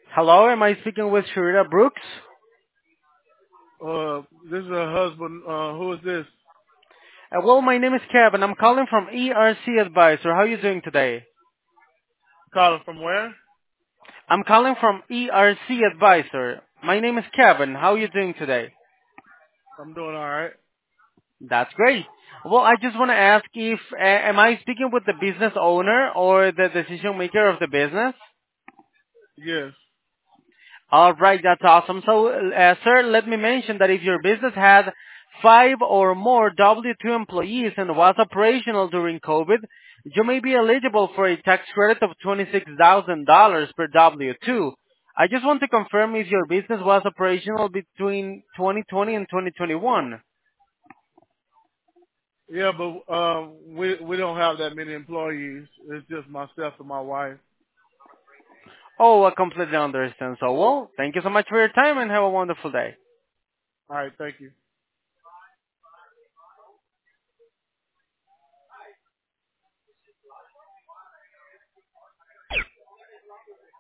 Hello, am I speaking with Sharita Brooks? This is her husband. Who is this? Well, my name is Kevin. I'm calling from ERC Advisor. How are you doing today? Calling from where? I'm calling from ERC Advisor. My name is Kevin. How are you doing today? I'm doing all right. That's great. Well, I just want to ask if, am I speaking with the business owner or the decision maker of the business? Yes. All right, that's awesome. So, sir, let me mention that if your business had 5 or more W-2 employees and was operational during COVID, you may be eligible for a tax credit of $26,000 per W-2. I just want to confirm if your business was operational between 2020 and 2021. Yeah, but we don't have that many employees. It's just myself and my wife. Oh, I completely understand. So, well, thank you so much for your time and have a wonderful day. All right. Thank you.